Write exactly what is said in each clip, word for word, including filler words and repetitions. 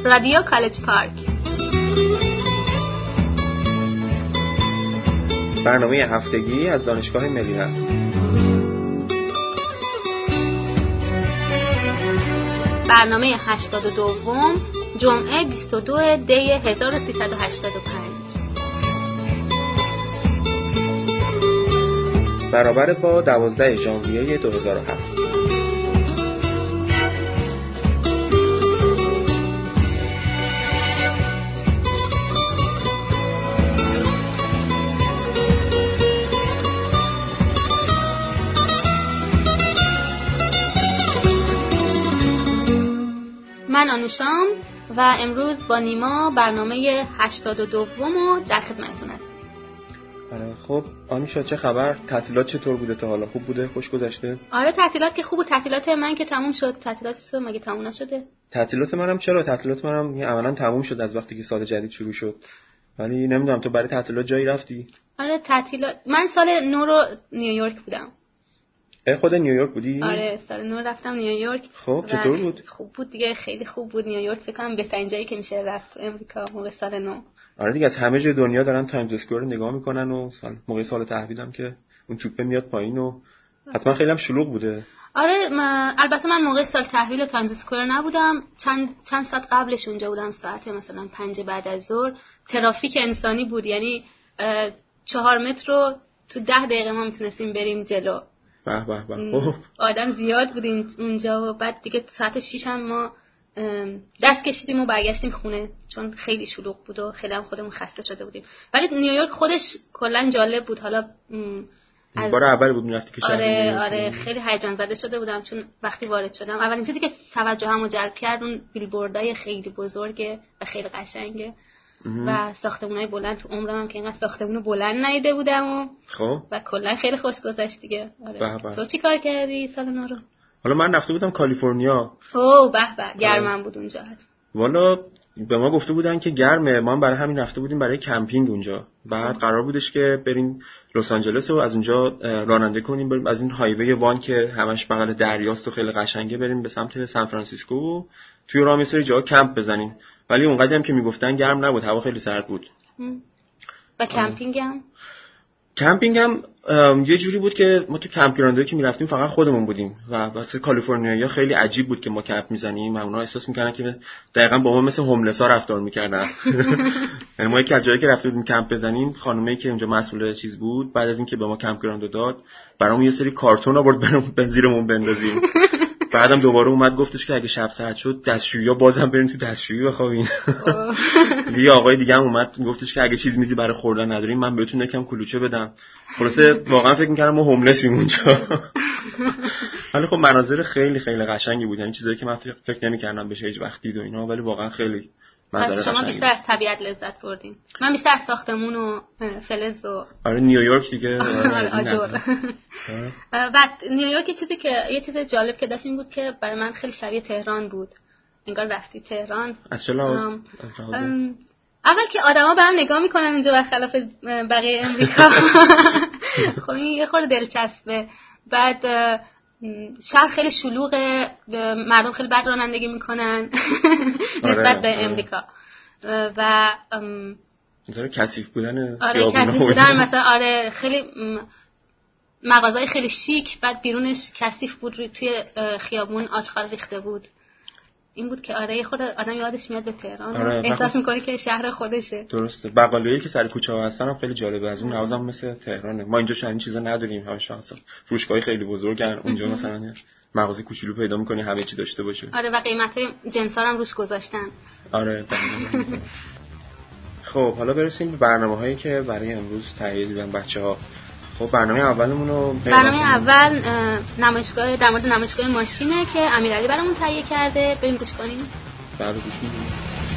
رادیو کالج پارک. برنامه هفتگی از دانشگاه ملیحت. برنامه هشتاد و دو جمعه بیست و دو دی هزار و سیصد و هشتاد و پنج برابر با دوازده ژانویه دو هزار و هفت. من آنوشام و امروز با نیما برنامه هشتاد و دو رو در خدمتتون هستیم. خب آنوشا چه خبر؟ تعطیلات چطور بوده تا حالا؟ خوب بوده؟ خوش گذشته؟ آره تعطیلات که خوب بود. تعطیلات من که تموم شد. تعطیلات تو مگه تموم نشده؟ تعطیلات منم چرا؟ تعطیلات منم عملاً تموم شد از وقتی که سال جدید شروع شد. ولی نمیدونم تو برای تعطیلات جایی رفتی؟ آره تعطیلات من سال نو رو نیویورک بودم. ای خود نیویورک بودی؟ آره سال نو رفتم نیویورک. خب چطور بود؟ خوب بود دیگه، خیلی خوب بود. نیویورک فکر کنم بهترین جایی که میشه رفت تو امریکا موقع سال نو. آره دیگه از همه جای دنیا دارن تایمز اسکوئر رو نگاه میکنن و سال موقع سال تحویلم که اون توپه میاد پایین و حتما خیلی هم شلوغ بوده. آره من البته من موقع سال تحویل تایمز اسکوئر نبودم، چند چند ساعت قبلش اونجا بودم، ساعت مثلا پنج بعد از ظهر. ترافیک انسانی بود، یعنی چهار متر رو تو ده دقیقه ما میتونستیم بریم جلو. به به به. آدم زیاد بودیم اونجا و بعد دیگه ساعت شش هم ما دست کشیدیم و برگشتیم خونه چون خیلی شلوغ بود و خیلی هم خودمون خسته شده بودیم. ولی نیویورک خودش کلا جالب بود. حالا از بار اول بود میرفتی که شهر آره آره خیلی هیجان زده شده بودم چون وقتی وارد شدم اولین چیزی که توجهمو جلب کرد اون بیلبوردای خیلی بزرگه و خیلی قشنگه و ساختمونای بلند. تو عمرم هم که اینقدر ساختمون بلند ندیده بودم و خب و کلا خیلی خوش گذشت دیگه. آره به به. تو چی کار کردی سال نو رو؟ حالا من رفته بودم کالیفرنیا. اوه به به گرمم بود اونجا. والا به ما گفته بودن که گرمه، ما هم برای همین رفته بودیم برای کمپینگ اونجا. بعد قرار بودش که بریم لس آنجلس و از اونجا رانندگی کنیم، بریم از این هایوی وان که همش بغل دریاست و خیلی قشنگه بریم به سمت سان فرانسیسکو و توی راه یه جا کمپ بزنیم. ولی اونقدر هم که میگفتن گرم نبود، هوا خیلی سرد بود. و کمپینگ هم کمپینگ هم یه جوری بود که ما تو کمپ گراندایی که میرفتیم فقط خودمون بودیم و واسه کالیفرنیا خیلی عجیب بود که ما کمپ میزنیم و اونا احساس میکردن که دقیقاً با ما مثل هوملس‌ها رفتار میکردن. یعنی ما یک از جایی که رفته بودیم کمپ بزنیم، خانومه که اونجا مسئول چیز بود بعد از اینکه به ما کمپ گراند داد برامون یه سری کارتون آورد برام بنزیرمون بندازیم. بعدم دوباره اومد گفتش که اگه شب ساعت شد دستشویی‌ها بازم بریم تو دستشویی بخوابین. یه آقای دیگه هم اومد گفتش که اگه چیز میزی برای خوردن نداریم من بهتون یکم کلوچه بدم. خلاصه واقعا فکر می‌کردم ما هوملسیم اونجا. ولی خب مناظر خیلی خیلی قشنگی بود، یعنی چیزایی که من فکر نمی‌کردم بشه هیچ وقت دید و اینا، ولی واقعا خیلی منظره قشنگی. شما بیشتر از طبیعت لذت بردین. من بیشتر از ساختمون و فلز و آره نیویورک دیگه. آجر. بعد نیویورک چیزی که یه چیز جالب که داشت این بود که برای من خیلی شبیه تهران بود. انگار رفتی تهران. از چه لحاظ؟ اول که آدما به هم نگاه میکنن اینجا برخلاف بقیه امریکا. خب این یه خورده دلچسبه. بعد شهر خیلی شلوغه، مردم خیلی بد رانندگی میکنن نسبت به امریکا و مثلا کثیف بودن آره کثیف بودن مثلا آره خیلی مغازهای خیلی شیک، بعد بیرونش کثیف بود، توی خیابون آشغال ریخته بود. این بود که آره خود آدم یادش میاد به تهران. آره احساس میکنه که شهر خودشه. درسته. بقالایی که سر کوچه ها هستن هم خیلی جالبه، از اون لحاظ هم مثل تهرانه. ما اینجا چنین چیزا نداریم همش اصلا. فروشگاهی خیلی بزرگن اونجا مثلا مغازه کوچولو پیدا میکنی همه چی داشته باشه. آره و قیمتای جنسا هم روش گذاشتن. آره دقیقاً. خب حالا برسیم به برنامه‌هایی که برای امروز تهیه دیدن بچه‌ها. خب برنامه اولمون رو برنامه اول نمایشگاه در مورد نمایشگاه ماشینه که امیرعلی برامون تهیه کرده. بریم گوش کنیم. بله گوش میدیم.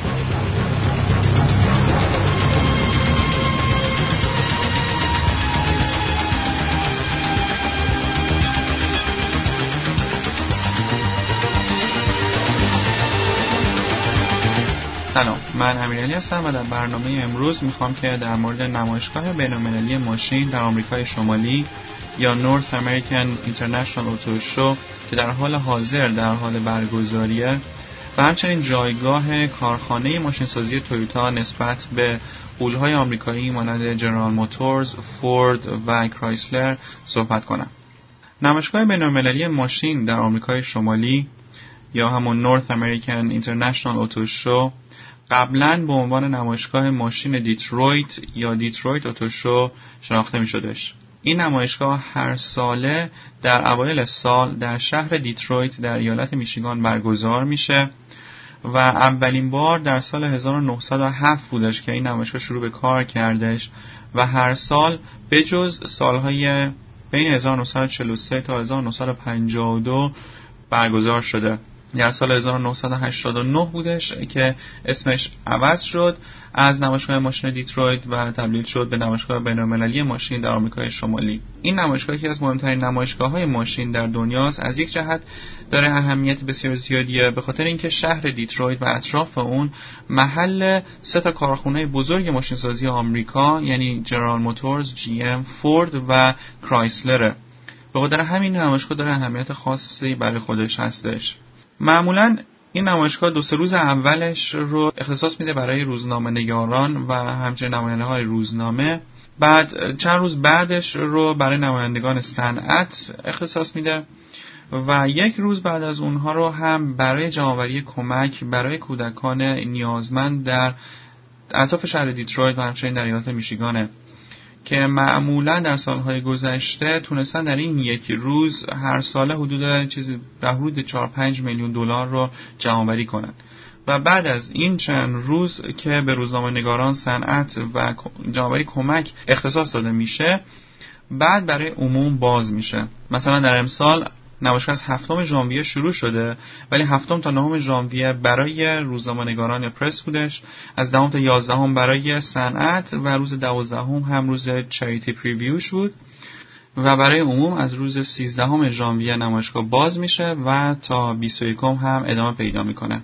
سلام، من امیرعلی هستم و در برنامه امروز میخوام که در مورد نمایشگاه بین‌المللی ماشین در آمریکای شمالی یا North American International Auto Show که در حال حاضر در حال برگزاریه و همچنین جایگاه کارخانه ماشینسازی تویوتا نسبت به غول‌های آمریکایی مانند جنرال موتورز، فورد و کرایسلر صحبت کنم. نمایشگاه بین‌المللی ماشین در آمریکای شمالی یا همون نورث امریکن اینترنشنال اتو شو قبلاً به عنوان نمایشگاه ماشین دیترویت یا دیترویت اتو شو شناخته می‌شدش. این نمایشگاه هر ساله در اوایل سال در شهر دیترویت در ایالت میشیگان برگزار میشه و اولین بار در سال هزار و نهصد و هفت بودش که این نمایشگاه شروع به کار کردش و هر سال بجز سالهای بین هزار و نهصد و چهل و سه تا هزار و نهصد و پنجاه و دو برگزار شده. در سال هزار و نهصد و هشتاد و نه بودش که اسمش عوض شد از نمایشگاه ماشین دیترویت و تبدیل شد به نمایشگاه بین‌المللی ماشین در آمریکای شمالی. این نمایشگاه یکی از مهمترین نمایشگاه‌های ماشین در دنیاست. از یک جهت داره اهمیت بسیار زیادیه به خاطر اینکه شهر دیترویت و اطراف اون محل سه تا کارخانه بزرگ ماشینسازی آمریکا یعنی جنرال موتورز، جی ام، فورد و کرایسلر. به خاطر همین نمایشگاه داره اهمیت خاصی برای خودش هستش. معمولاً این نمایشگاه دو سه روز اولش رو اختصاص میده برای روزنامه نگاران و همچنین نماینده های روزنامه، بعد چند روز بعدش رو برای نمایندگان صنعت اختصاص میده و یک روز بعد از اونها رو هم برای جمع‌آوری کمک برای کودکان نیازمند در اطراف شهر دیترویت و همچنین در ایالت میشیگانه که معمولا در سالهای گذشته تونستن در این یک روز هر ساله حدود چیزی در حدود چهار پنج میلیون دلار رو جمع‌آوری کنن و بعد از این چند روز که به روزنامه نگاران صنعت و جمع‌آوری کمک اختصاص داده میشه بعد برای عموم باز میشه. مثلا در امسال نمایشگاه از هفتم ژانویه شروع شده ولی هفتم تا نهم ژانویه برای روزنامه‌نگاران پرس بودش، از دهم تا یازدهم برای صنعت و روز دوازدهم هم روز چریتی پریویوش بود و برای عموم از روز سیزدهم ژانویه نمایشگاه باز میشه و تا بیست و یکم هم ادامه پیدا میکنه.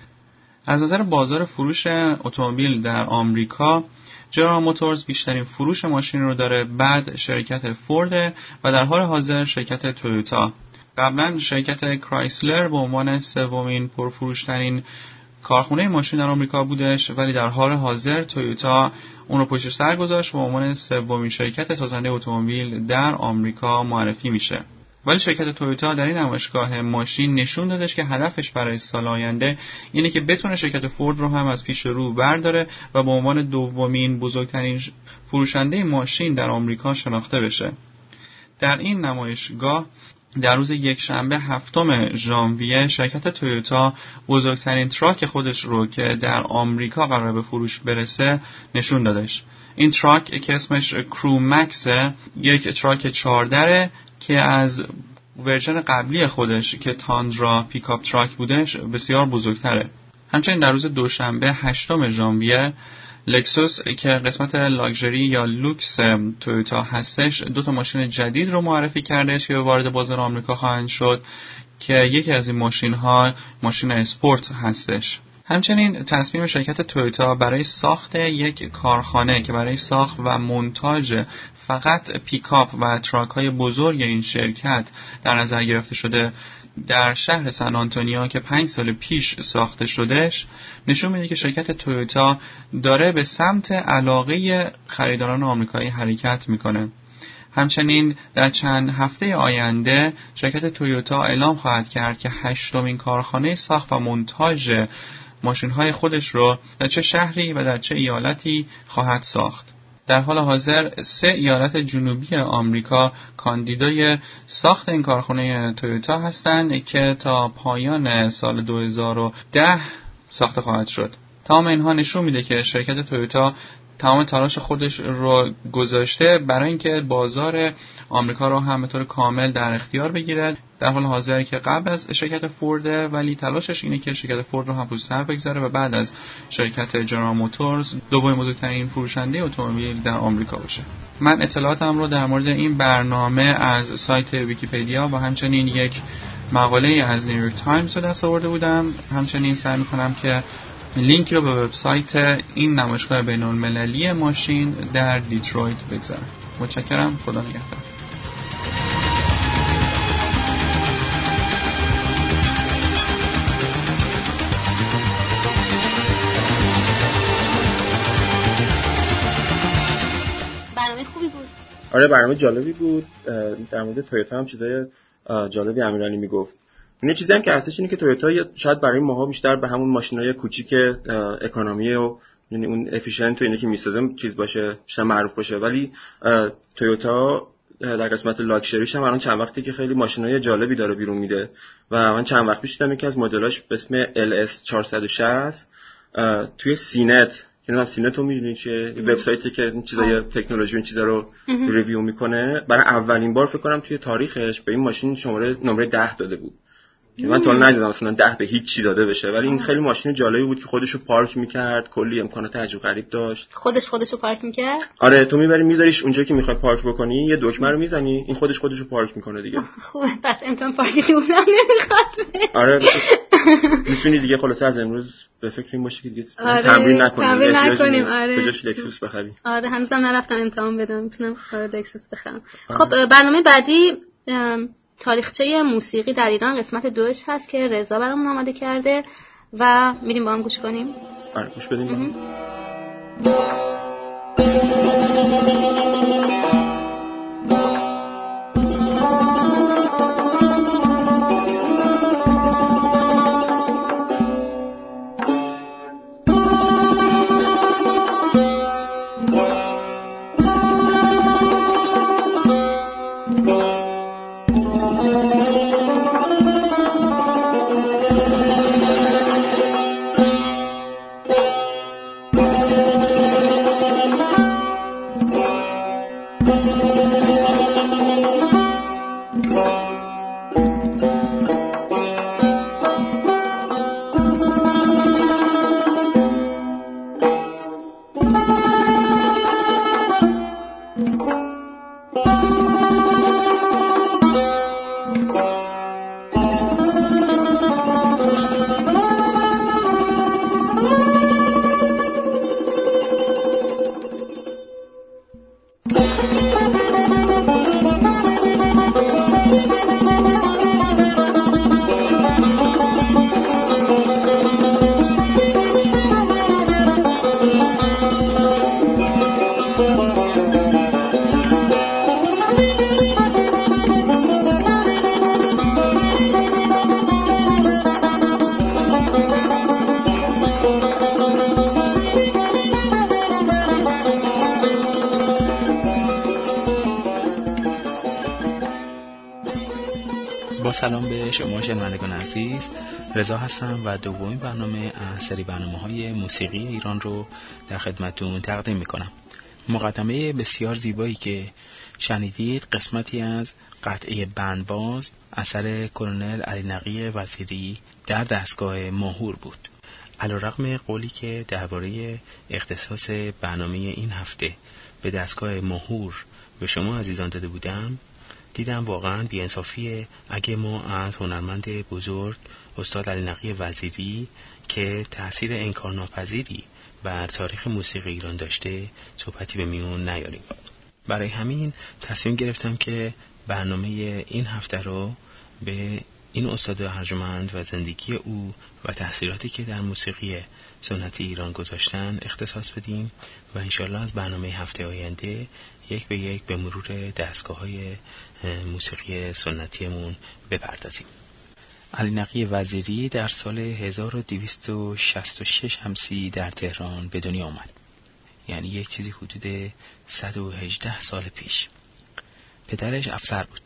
از نظر بازار فروش اتومبیل در آمریکا جنرال موتورز بیشترین فروش ماشین رو داره، بعد شرکت فورد و در حال حاضر شرکت تویوتا. قبلا شرکت کرایسلر به عنوان سومین پرفروشترین کارخانه ماشین در آمریکا بودش ولی در حال حاضر تویوتا اون رو پشت سر گذاشت و به عنوان سومین شرکت سازنده اتومبیل در آمریکا معرفی میشه. ولی شرکت تویوتا در این نمایشگاه ماشین نشون دادش که هدفش برای سال آینده اینه که بتونه شرکت فورد رو هم از پیش رو برداره و به عنوان دومین بزرگترین فروشنده ماشین در آمریکا شناخته بشه. در این نمایشگاه در روز یکشنبه هفتم ژانویه شرکت تویوتا بزرگترین تراک خودش رو که در آمریکا قرار به فروش برسه نشون دادش. این تراک که اسمش کرو مکسه یک تراک چهار دره که از ورژن قبلی خودش که تاندرا پیکاپ تراک بودش بسیار بزرگتره. همچنین در روز دوشنبه هشتم ژانویه لکسوس که قسمت لاکچری یا لوکس تویوتا هستش دو تا ماشین جدید رو معرفی کردش که وارد بازار آمریکا خواهند شد که یکی از این ماشین ها ماشین اسپورت هستش. همچنین تصمیم شرکت تویوتا برای ساخت یک کارخانه که برای ساخت و مونتاژ فقط پیکاپ و تراک های بزرگ این شرکت در نظر گرفته شده در شهر سن آنتونیو که پنج سال پیش ساخته شدهش نشون میده که شرکت تویوتا داره به سمت علاقه خریداران آمریکایی حرکت میکنه. همچنین در چند هفته آینده شرکت تویوتا اعلام خواهد کرد که هشتمین کارخانه ساخت و مونتاژ ماشین‌های خودش رو در چه شهری و در چه ایالتی خواهد ساخت. در حال حاضر سه ایالت جنوبی آمریکا کاندیدای ساخت این کارخانه تویوتا هستند که تا پایان سال دو هزار و ده ساخته خواهد شد. تمام اینها نشون میده که شرکت تویوتا تمام تلاش خودش رو گذاشته برای اینکه بازار آمریکا رو هم به طور کامل در اختیار بگیره. در حال حاضر که قبل از شرکت فورد ولی تلاشش اینه که شرکت فورد رو هم پشت سر بگذاره و بعد از شرکت جنرال موتورز دومین بزرگترین فروشنده اتومبیل در آمریکا باشه. من اطلاعاتم رو در مورد این برنامه از سایت ویکی‌پدیا و همچنین یک مقاله از نیویورک تایمز رو دست آورده بودم. همچنین سعی می‌کنم که لینک رو به وبسایت این نمایشگاه بین‌المللی ماشین در دیترویت بگذارم. متشکرم. خدا نگهدار. آره برنامه جالبی بود. در مورد تویوتا هم چیزای جالبی امیرعلی میگفت. این چیزی هم که هستش اینه که تویوتا شاید برای ماها بیشتر به همون ماشینای کوچیک اکونومی و یعنی اون افیشنت و اینه که میسازه چیز باشه، بیشتر معروف باشه، ولی تویوتا در قسمت لاکچریش هم الان چند وقتی که خیلی ماشینای جالبی داره بیرون میده و من چند وقت پیش دیدم یکی از مدلاش به اسم ال اس چهارصد و شصت توی سینت که نام سینت رو میدونی چیه، وبسایتی که این چیزای تکنولوژی این چیزا رو ریویو میکنه، برای اولین بار فکر کنم توی تاریخش به این ماشین شماره نمره ده داده بود که من تا ندیدم اصلا ده به هیچ چی داده بشه، ولی این خیلی ماشین جالبی بود که خودشو پارک میکرد، کلی امکانات عجیب غریب داشت. خودش خودشو پارک میکرد؟ آره تو میبری میذاریش اونجا که میخوای پارک بکنی، یه دکمه رو میزنی این خودش خودشو پارک میکنه دیگه. خوبه پس امتحان پارک دورم نمیخواد. آره میتونی دیگه خلاص از امروز به فکر این باشی که دیگه آره، تمرین نکنیم تمرین نکنیم آره به جاش لکسوس بخریم. آره هنوزم نرفتم امتحان بدم، میتونم آره لکسوس بخرم. خب برنامه بعدی تاریخچه موسیقی در ایران قسمت دوش هست که رضا برامون آماده کرده و میریم با هم گوش کنیم. آره گوش بدیم. سلام به شما شنوندگان عزیز، رضا هستم و دومین برنامه از سری برنامه‌های موسیقی ایران رو در خدمتتون تقدیم می‌کنم. مقدمه بسیار زیبایی که شنیدید قسمتی از قطعه بندباز اثر کلونل علی نقی وزیری در دستگاه ماهور بود. علیرغم قولی که درباره اختصاص برنامه این هفته به دستگاه ماهور به شما عزیزان داده بودم، دیدم واقعا بی‌انصافیه اگه ما از هنرمند بزرگ استاد علی نقی وزیری که تأثیر انکارناپذیری بر تاریخ موسیقی ایران داشته صحبتی به میون نیاریم. برای همین تصمیم گرفتم که برنامه این هفته رو به این استاد ارجمند و زندگی او و تأثیراتی که در موسیقی سنتی ایران گذاشتن اختصاص بدیم و انشالله از برنامه هفته آینده یک به یک به مرور دستگاه‌های موسیقی سنتیمون بپردازیم. علی نقی وزیری در سال هزار و دویست و شصت و شش شمسی در تهران به دنیا آمد، یعنی یک چیزی حدود صد و هجده سال پیش. پدرش افسر بود،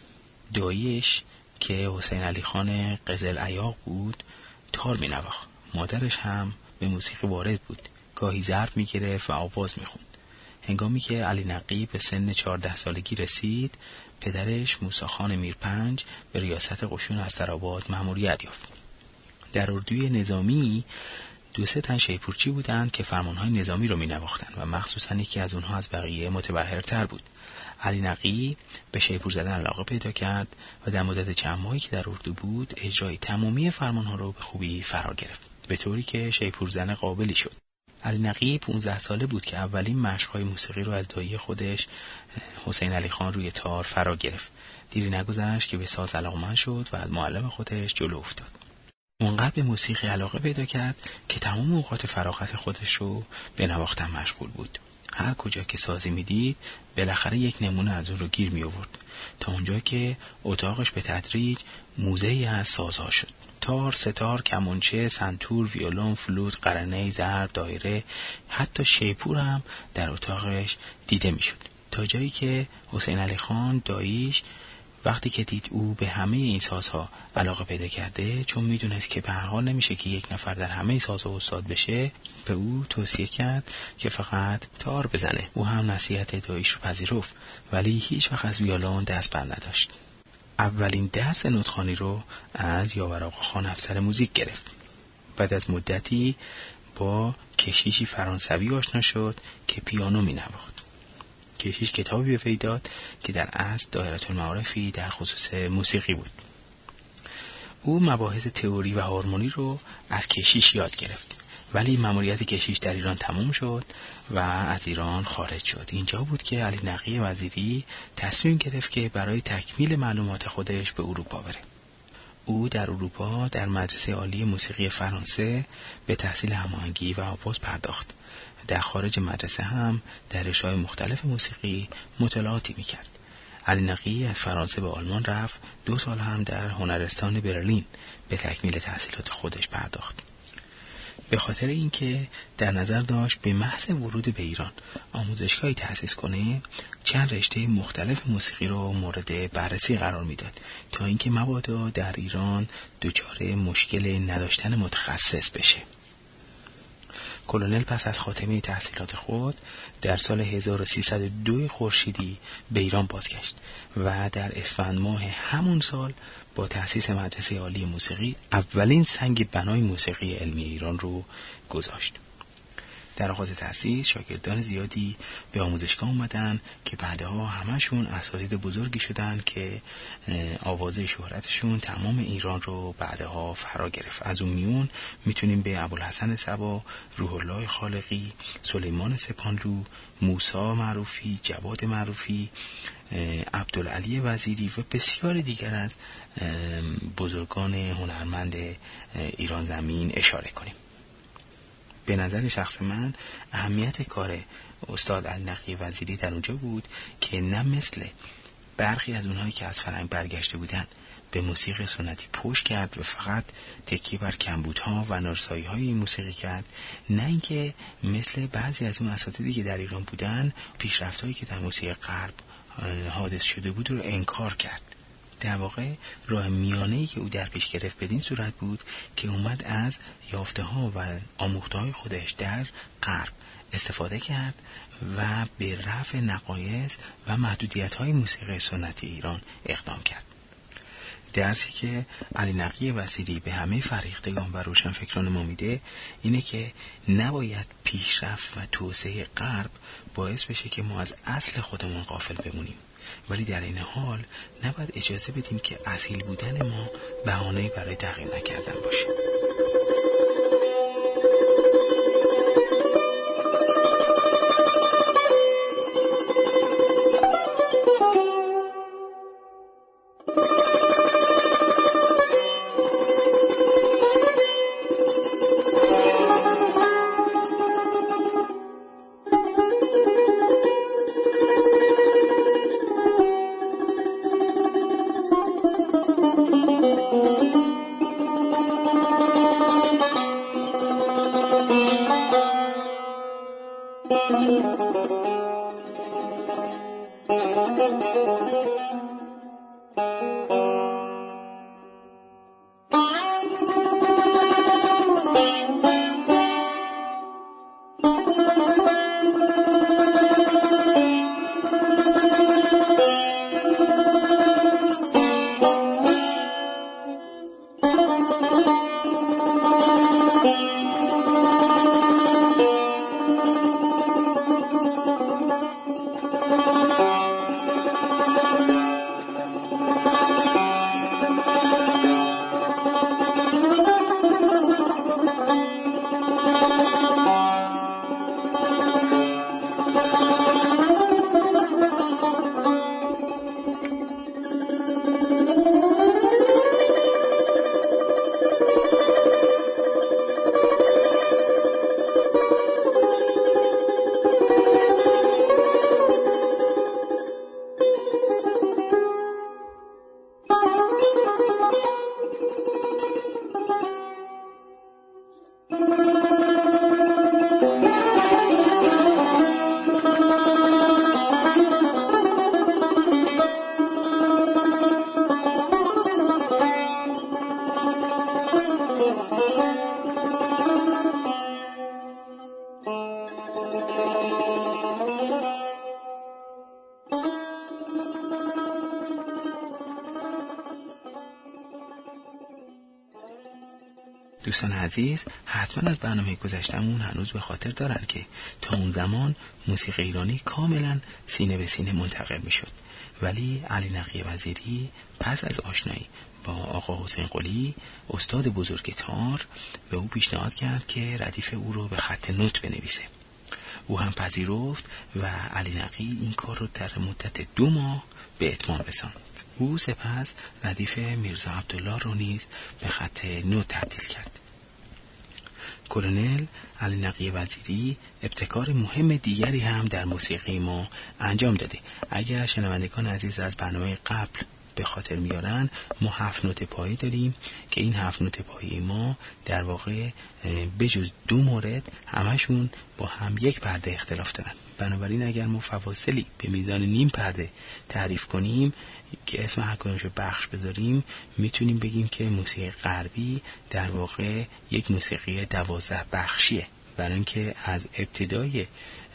داییش که حسین علی خان قزل عیاق بود تار می نواخت. مادرش هم به موسیقی وارد بود، گاهی ضرب می گرفت و آواز می خوند. هنگامی که علی نقی به سن چهارده سالگی رسید، پدرش موسی خان میرپنج به ریاست قشون استرآباد مأموریت یافت. در اردوی نظامی دو سه تن شیپورچی بودند که فرمانهای نظامی رو می نواختند و مخصوصا یکی از اونها از بقیه متبحرتر بود. علی نقی به شیپور زدن علاقه پیدا کرد و در مدت چند ماهی که در اردو بود اجرای تمامی فرمانها رو به خوبی فرا گرفت، به طوری که شیپور زن قابلی شد. علی نقی پانزده ساله بود که اولین مشق‌های موسیقی رو از دایی خودش حسین علی خان روی تار فرا گرفت. دیری نگذشت که به ساز علاقه‌مند شد و از معلم خودش جلو افتاد. اونقدر به موسیقی علاقه پیدا کرد که تمام اوقات فراغت خودش رو به نواختن مشغول بود. هر کجا که سازی میدید بالاخره یک نمونه از اون رو گیر می آورد، تا اونجا که اتاقش به تدریج موزه‌ای از سازها شد. تار، ستار، کمانچه، سنتور، ویولون، فلوت، قرنه، ضرب، دایره، حتی شیپور هم در اتاقش دیده میشد. تا جایی که حسین علی خان داییش وقتی که دید او به همه این سازها علاقه پیدا کرده، چون میدونست که به هر حال نمیشه که یک نفر در همه سازها استاد بشه، به او توصیه کرد که فقط تار بزنه. او هم نصیحت داییش رو پذیرفت، ولی هیچ وقت از ویولون دست بر نداشت. اولین درس نوت‌خوانی رو از یاور آقا خان افسر موزیک گرفت. بعد از مدتی با کشیشی فرانسوی آشنا شد که پیانو می‌نواخت. کشیش کتابی به وی داد که در اصل دایره المعارفی در خصوص موسیقی بود. او مباحث تئوری و هارمونی رو از کشیش یاد گرفت، ولی مأموریت کشیش در ایران تموم شد و از ایران خارج شد. اینجا بود که علی نقی وزیری تصمیم گرفت که برای تکمیل معلومات خودش به اروپا بره. او در اروپا در مدرسه عالی موسیقی فرانسه به تحصیل هماهنگی و آواز پرداخت. در خارج مدرسه هم در رشته‌های مختلف موسیقی مطالعاتی میکرد. علی نقی از فرانسه به آلمان رفت. دو سال هم در هنرستان برلین به تکمیل تحصیلات خودش پرداخت. به خاطر اینکه در نظر داشت به محض ورود به ایران آموزشگاهی تأسیس کنه، چند رشته مختلف موسیقی رو مورد بررسی قرار میداد تا اینکه مبادا در ایران دچار مشکل نداشتن متخصص بشه. کلونل پس از خاتمه تحصیلات خود در سال هزار و سیصد و دو خورشیدی به ایران بازگشت و در اسفند ماه همون سال با تأسیس مدرسه عالی موسیقی اولین سنگ بنای موسیقی علمی ایران رو گذاشت. در آغاز تأسیس شاگردان زیادی به آموزشگاه اومدن که بعدها همشون اساتید بزرگی شدن که آوازه شهرتشون تمام ایران رو بعدها فرا گرفت. از اون میون میتونیم به ابوالحسن صبا، روح الله خالقی، سلیمان سپانلو، موسی معروفی، جواد معروفی، عبدالعلی وزیری و بسیار دیگر از بزرگان هنرمند ایران زمین اشاره کنیم. به نظر شخص من اهمیت کار استاد علی نقی وزیری در اونجا بود که نه مثل برخی از اونهایی که از فرهنگ برگشته بودن به موسیقی سنتی پشت کرد و فقط تکیه بر کمبودها و نارسایی‌های این موسیقی کرد، نه اینکه مثل بعضی از اون اساتیدی که در ایران بودن پیشرفت‌هایی که در موسیقی غرب حادث شده بود رو انکار کرد. در واقع راه میانه‌ای که او در پیش گرفت بدین صورت بود که اومد از یافته‌ها و آموخته‌های خودش در غرب استفاده کرد و به رفع نقایص و محدودیت‌های موسیقی سنتی ایران اقدام کرد. درسی که علی نقی وزیری به همه فریختگان و روشنفکران ما میده اینه که نباید پیشرفت و توسعه غرب باعث بشه که ما از اصل خودمون غافل بمونیم، ولی در این حال نباید اجازه بدیم که اصیل بودن ما بهانه‌ای برای تغییر نکردن باشه. دوستان عزیز، حتما از برنامه گذشتمون هنوز به خاطر دارن که تا اون زمان موسیقی ایرانی کاملا سینه به سینه منتقل می شد، ولی علی نقی وزیری پس از آشنایی با آقا حسین قلی استاد بزرگ تار به او پیشنهاد کرد که ردیف او رو به خط نوت بنویسه. او هم پذیرفت و علی نقی این کار رو در مدت دو ماه به اتمام رساند. او سپس ردیف میرزا عبدالله رو نیز به خط نوت تبدیل کرد. کلونل علی نقی وزیری ابتکار مهم دیگری هم در موسیقی ما انجام داده. اگر شنوندگان عزیز از برنامه قبل به خاطر میارن، ما هفت نوت پایی داریم که این هفت نوت پایی ما در واقع بجز دو مورد همشون با هم یک پرده اختلاف دارن. بنابراین اگر ما فواصلی به میزان نیم پرده تعریف کنیم که اسم هر کدومشو بخش بذاریم، میتونیم بگیم که موسیقی غربی در واقع یک موسیقی دوازده بخشیه، برای اینکه از ابتدای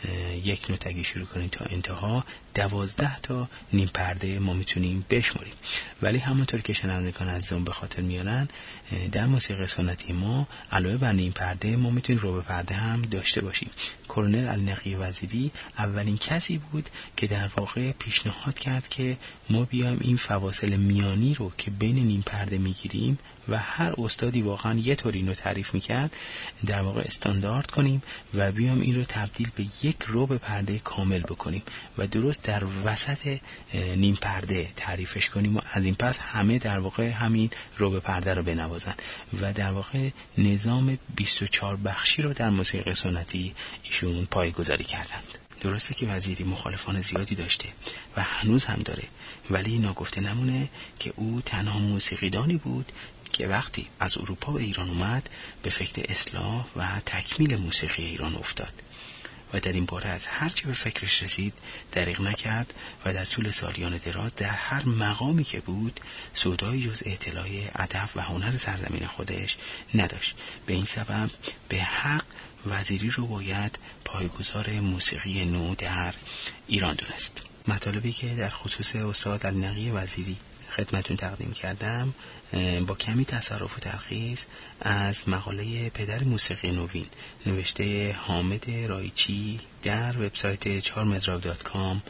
یک نوت اگه شروع کنیم تا انتها دوازده تا نیم پرده ما میتونیم بشماریم. ولی همونطور که شنوندگان عزیزم به خاطر میارن، در موسیقی سنتی ما علاوه بر نیم پرده ما میتونیم ربع پرده هم داشته باشیم. کلونل علی نقی وزیری اولین کسی بود که در واقع پیشنهاد کرد که ما بیایم این فواصل میانی رو که بین نیم پرده میگیریم و هر استادی واقعا یه طوری اینو تعریف میکرد در واقع استاندارد کنیم و بیایم این رو تبدیل به یک ربع پرده کامل بکنیم و درست در وسط نیم پرده تعریفش کنیم و از این پس همه در واقع همین ربع پرده رو بنوازن و در واقع نظام بیست و چهار بخشی رو در موسیقی سنتی ایشون پایه‌گذاری کردند. درسته که وزیری مخالفان زیادی داشته و هنوز هم داره، ولی ناگفته نمونه که او تنها موسیقیدانی بود که وقتی از اروپا به ایران اومد به فکر اصلاح و تکمیل موسیقی ایران افتاد و در این باره از هرچی به فکرش رسید دریغ نکرد و در طول سالیان دراز در هر مقامی که بود سودای جز اطلاع ادب و هنر سرزمین خودش نداشت. به این سبب به حق وزیری رو باید پایه‌گذار موسیقی نو در ایران دونست. مطالبی که در خصوص استاد علی نقی وزیری خدمتون تقدیم کردم با کمی تصرف و تلخیص از مقاله پدر موسیقی نوین نوشته حامد رایچی در وبسایت چهار مضراب دات کام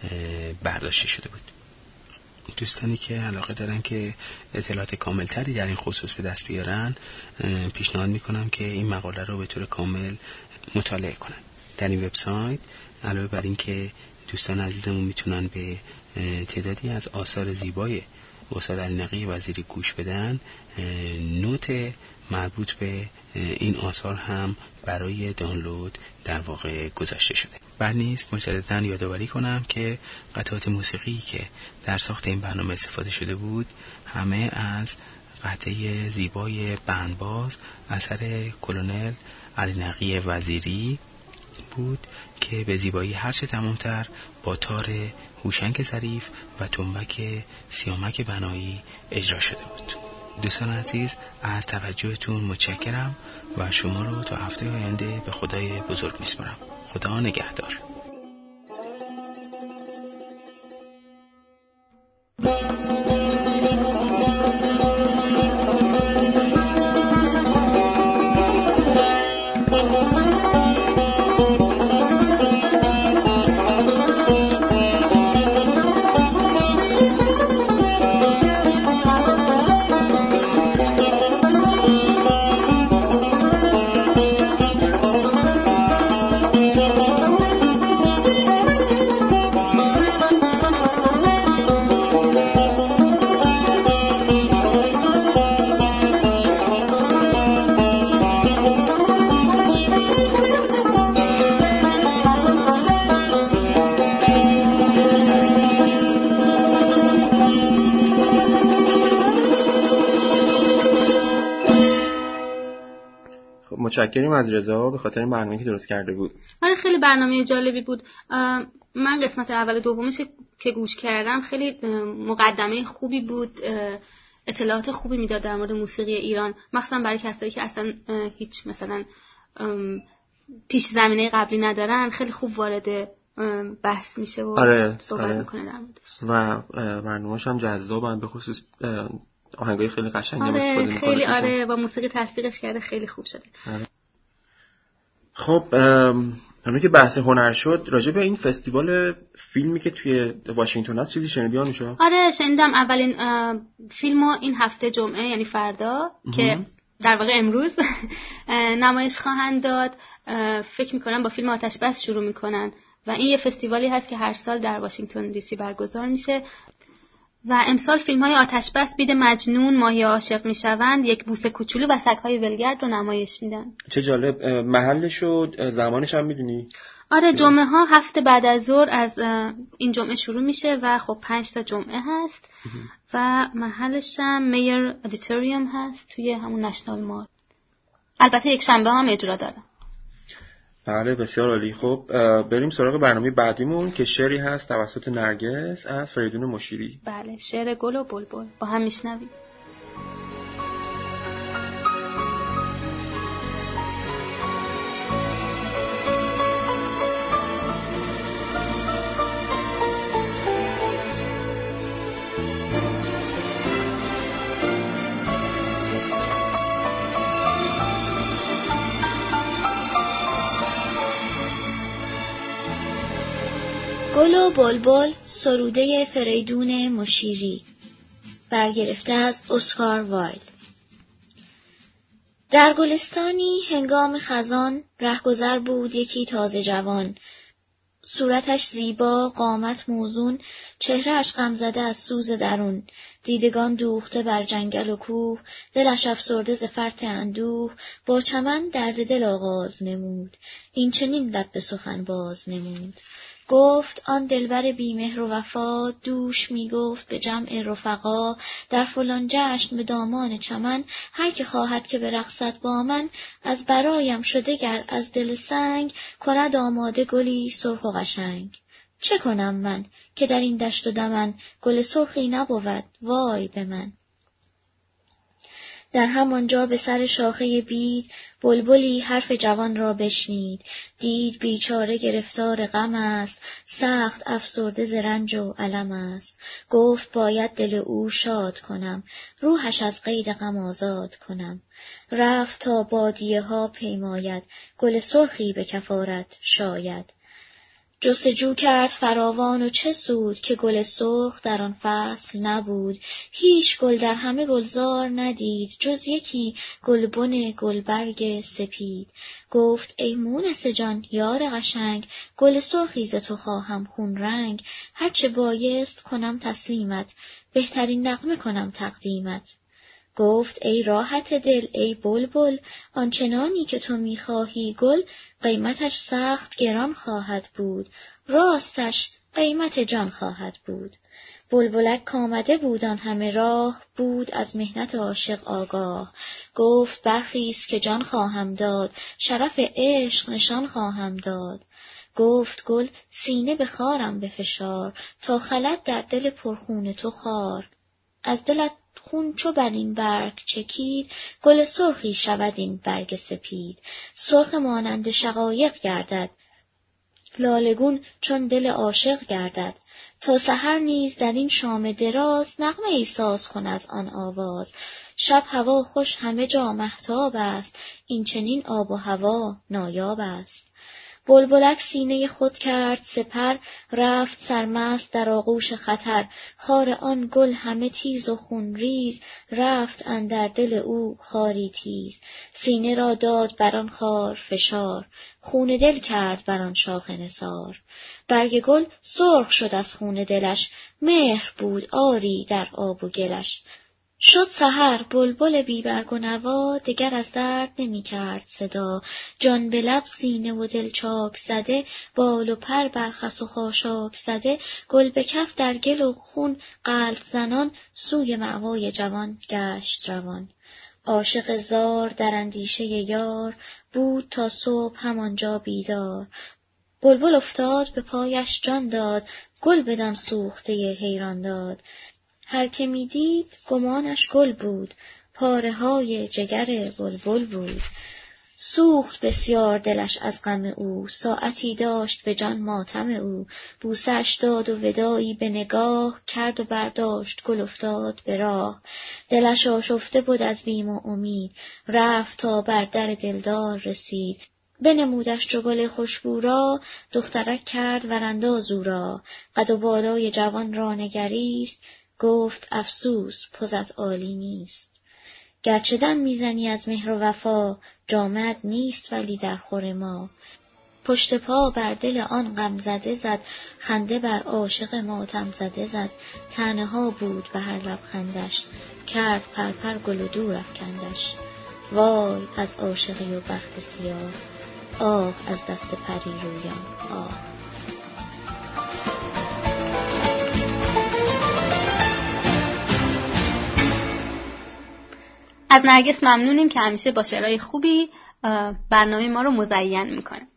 برداشته شده بود. دوستانی که علاقه دارن که اطلاعات کاملتری در این خصوص به دست بیارن، پیشنهاد میکنم که این مقاله رو به طور کامل مطالعه کنن. در این وبسایت علاوه بر این که دوستان عزیزمون میتونن به تعدادی از آثار زیبای استاد علی نقی وزیری گوش بدن، نوت مربوط به این آثار هم برای دانلود در واقع گذاشته شده. بعد نیست مجدداً یادآوری کنم که قطعات موسیقی که در ساخت این برنامه استفاده شده بود همه از قطعه زیبای بندباز اثر کلونل علی نقی وزیری بود که به زیبایی هرچه تمامتر با تار هوشنگ ظریف و تنبک سیامک بنایی اجرا شده بود. دوستان عزیز، از توجهتون متشکرم و شما رو تا هفته آینده به خدای بزرگ میسپارم. خدا نگهدار. متشکریم از رضا به خاطر این برنامه‌ای که درست کرده بود. آره خیلی برنامه جالبی بود. من قسمت اول دومش که گوش کردم خیلی مقدمه خوبی بود، اطلاعات خوبی میداد در مورد موسیقی ایران، مخصوصا برای کسایی که اصلا هیچ مثلا پیش زمینه قبلی ندارن. خیلی خوب وارد بحث میشه و آره، صحبت آره. میکنه در موردش و برنامه‌ش هم جذابه، به خصوص آهنگای خیلی قشنگی آره استفاده می‌کنه. خیلی آره با موسیقی تصویرش کرده، خیلی خوب شده. آره. خب همین که بحث هنر شد، راجع به این فستیوال فیلمی که توی واشنگتن هست چیزی شنیدی آنوشا؟ آره شنیدم. اولین فیلمو این هفته جمعه یعنی فردا که در واقع امروز نمایش خواهند داد. فکر میکنم با فیلم آتش بس شروع میکنن و این یه فستیوالی هست که هر سال در واشنگتن دی سی برگزار میشه و امسال فیلم های آتش بس، بید مجنون، ماهی عاشق میشوند، یک بوسه کوچولو و سگ‌های ولگرد رو نمایش میدن. چه جالب. محلش و زمانش هم میدونی؟ آره جمعه ها هفته بعد از ظهر از این جمعه شروع میشه و خب پنج تا جمعه هست و محلش هم میر ادیتوریوم هست توی همون نشنال مال. البته یک شنبه هم اجرا داره. بله بسیار عالی. خب بریم سراغ برنامه بعدیمون که شعری هست توسط نرگس از فریدون مشیری. بله شعر گل و بلبل با هم میشنویم. گل و بلبل، سروده فریدون مشیری، برگرفته از اسکار وایلد. در گلستانی هنگام خزان رهگذر بود یکی تازه جوان، صورتش زیبا، قامت موزون، چهرهش غمزده از سوز درون، دیدگان دوخته بر جنگل و کوه، دلش افسرده ز فرط اندوه، با چمن درد دل آغاز نمود، این چنین لب به سخن باز نمود. گفت آن دلبر بیمهر و وفا، دوش می گفت به جمع رفقا، در فلان جشن به دامان چمن، هر که خواهد که برقصد با من، از برایم شده گر از دل سنگ، کند آماده گلی سرخ و قشنگ. چه کنم من که در این دشت و دمن، گل سرخی نبود وای به من. در همانجا به سر شاخه بید، بلبلی حرف جوان را بشنید، دید بیچاره گرفتار غم است، سخت افسرده ز رنج و الم است. گفت باید دل او شاد کنم، روحش از قید غم آزاد کنم. رفت تا بادیه ها پیماید، گل سرخی به کفارت شاید. جستجو کرد فراوان و چه سود، که گل سرخ در آن فصل نبود. هیچ گل در همه گلزار ندید، جز یکی گلبن گلبرگ سپید. گفت ای مونس جان یار قشنگ، گل سرخی ز تو خواهم خون رنگ. هرچه بایست کنم تسلیمت، بهترین نغمه کنم تقدیمت. گفت ای راحت دل ای بلبل، آنچنانی که تو میخواهی گل، قیمتش سخت گران خواهد بود، راستش قیمت جان خواهد بود. بلبلک کامده بود آن همه راه، بود از محنت عاشق آگاه. گفت برخیز که جان خواهم داد، شرف عشق نشان خواهم داد. گفت گل سینه به خارم بفشار، تا خلد در دل پرخون تو خار. از دلت خون چو بر این برگ چکید، گل سرخی شود این برگ سپید. سرخ مانند شقایق گردد، لالگون چون دل عاشق گردد. تا سحر نیز در این شام دراز، نغمه ای ساز کن از آن آواز. شب هوا خوش همه جا مهتاب است، این چنین آب و هوا نایاب است. بلبلک سینه خود کرد سپر، رفت سرمست در آغوش خطر. خار آن گل همه تیز و خون ریز، رفت اندر دل او خاری تیز. سینه را داد بر آن خار فشار، خون دل کرد بر آن شاخ نثار. برگ گل سرخ شد از خون دلش، مهر بود آری در آب و گلش. شد سحر بلبل بی برگ و نوا، دگر از درد نمی کرد صدا. جان به لب سینه و دل چاک زده، بال و پر بر خس و خاشاک زده. گل به کف در گل و خون غلط زنان، سوی مأوای جوان گشت روان. عاشق زار در اندیشه یار، بود تا صبح همانجا بیدار. بلبل افتاد به پایش جان داد، گل بدان سوخته حیران داد. هر که می دید گمانش گل بود، پاره های جگر بلبل بود. سوخت بسیار دلش از غم او، ساعتی داشت به جان ماتم او. بوسش داد و وداعی به نگاه، کرد و برداشت گل افتاد به راه. دلش آشفته بود از بیم و امید، رفت تا بر در دلدار رسید. بنمودش چو گل خوشبو را، دخترک کرد ورانداز او را. قد و بالای جوان را نگریست، گفت افسوس پزت عالی نیست. گرچه دم میزنی از مهر و وفا، جامت نیست ولی در خور ما. پشت پا بر دل آن غم زده زد، خنده بر عاشق ماتم زده زد. طعنه ها بود به هر لبخندش، کرد پرپر گل و دور افکندش. وای از عاشقی و بخت سیاه، آه از دست پری رویان آه. از نرگس ممنونیم که همیشه با شعرهای خوبی برنامه ما رو مزین میکنه.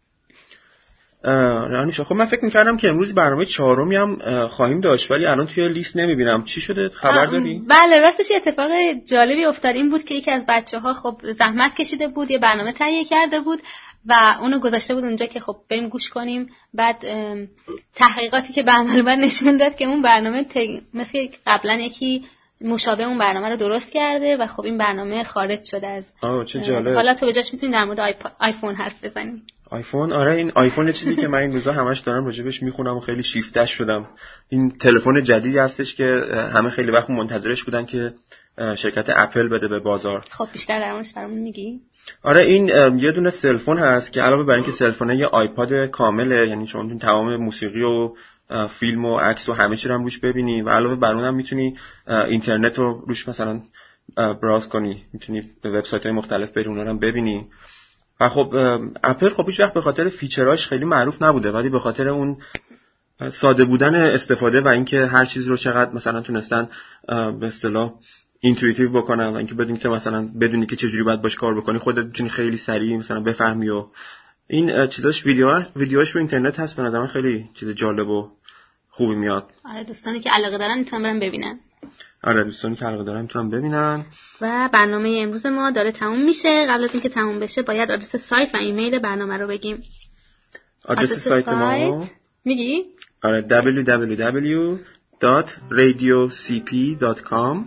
رانیشا، خب من فکر میکردم که امروز برنامه چهارمی هم خواهیم داشت، ولی الان توی لیست نمیبینم. چی شده؟ خبر داری؟ بله، راستش اتفاق جالبی افتاد. این بود که یکی از بچه‌ها خب زحمت کشیده بود، یه برنامه تهیه کرده بود و اونو گذاشته بود اونجا که خب بریم گوش کنیم. بعد تحقیقاتی که به عمل بعد نشون داد که اون برنامه ت... مثل قبلا یکی مشابه اون برنامه رو درست کرده و خب این برنامه خارج شده از. آه چه جالب. حالا تو به جاش میتونی در مورد آیپ... آیفون حرف بزنیم. آیفون؟ آره، این آیفون چیزی که من این روزا همش دارم راجبش میخونم و خیلی شیفتش شدم. این تلفن جدیدی هستش که همه خیلی وقت منتظرش بودن که شرکت اپل بده به بازار. خب بیشتر در موردش برامون میگی؟ آره، این یه دونه سلفون هست که علاوه بر اینکه سلفونه یه آیپاد کامله، یعنی چون تمام موسیقی و فیلم و عکس و همه چی رو هم روش ببینی و علاوه بر اون هم میتونی اینترنت رو روش مثلا براوز کنی، میتونی به وبسایت‌های مختلف بری اونها رو هم ببینی. و خب اپل خب هیچ وقت به خاطر فیچراش خیلی معروف نبوده، ولی به خاطر اون ساده بودن استفاده و اینکه هر چیز رو چقدر مثلا تونستن به اصطلاح اینتویتیو بکنن و اینکه بدونی که مثلا بدونی که چجوری باید باش کار بکنی، خودت میتونی خیلی سریع مثلا بفهمی. و این چیزاش ویدیو ویدیوهاش رو اینترنت هست، به نظر من خیلی چیز جالب و خوبی میاد. آره، دوستانی که علاقه دارن میتونن برن ببینن. آره، دوستانی که علاقه دارن میتونن ببینن. و برنامه امروز ما داره تموم میشه. قبل از اینکه تموم بشه باید آدرس سایت و ایمیل برنامه رو بگیم. آدرس, آدرس سایت ما میگی؟ آره دبلیو دبلیو دبلیو دات رادیو سی پی دات کام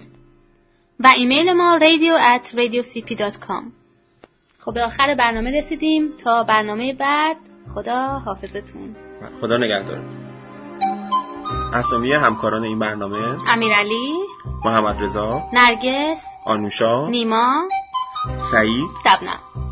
و ایمیل ما radio at radiocp dot com. خب به آخر برنامه رسیدیم. تا برنامه بعد، خدا حافظتون. خدا نگهدار. اسامی همکاران این برنامه: امیرعلی، محمد رضا، نرگس، آنوشا، نیما، سعید، شبنم.